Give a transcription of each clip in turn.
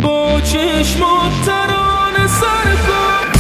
با چشمات ترانه سر کن.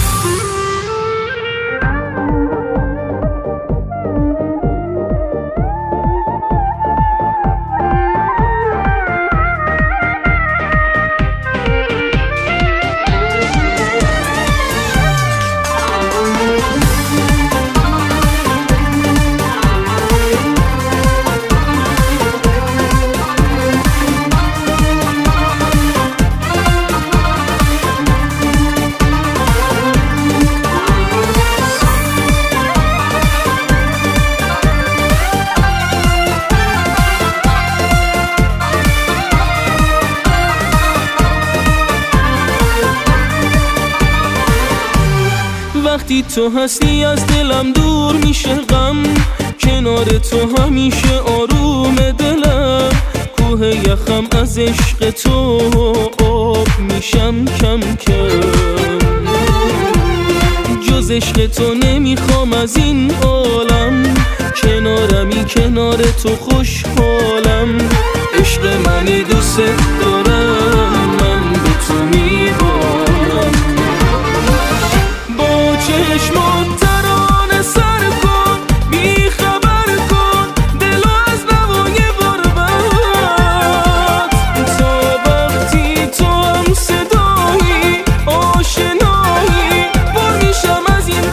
وقتی تو هستی از دلم دور میشه غم، کنار تو همیشه آروم دلم. کوه یخم از عشق تو آب میشم کم کم. جز عشق تو نمیخوام از این عالم، کنارمی کنار تو خوشحالم. عشق منی دوست دارم، من به تو میبارم. با چشمات ترانه سر کن، بی خبر کن دلو از نوای غربت. تا وقتی تو هم صدایی آشنایی، پر میشم از این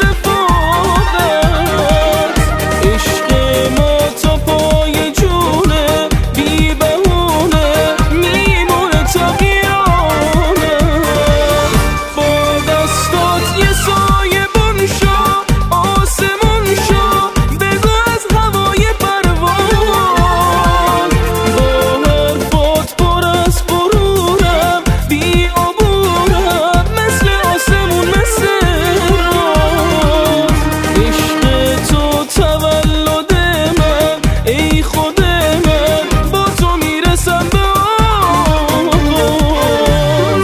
رفاقت. عشق ما تا پای جونه، بی بهونه میمونه تا قیامت. با دستات یه سایه بون شو، آسمون شو، بگو از هوای پرواز. با حرفات پر از غرورم، بی عبورم مثل آسمون مثل راز. عشق تو تولد من، ای خود من، با تو میرسم به آغاز.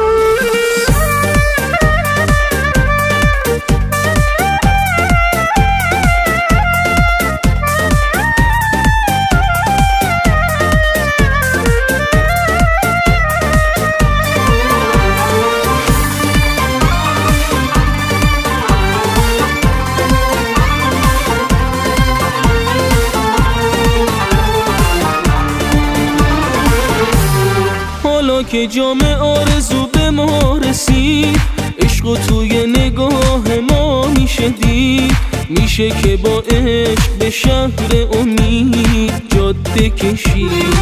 حالا که جام آرزو به ما رسید، عشق و توی نگاه ما میشه دید. میشه که با عشق به شهر امید جاده کشید.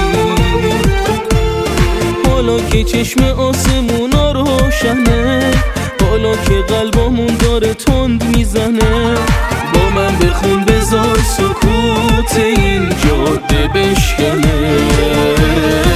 حالا که چشم آسمونا روشنه، حالا که قلبمون داره تند میزنه، با من بخون بذار سکوت این جاده بشکنه.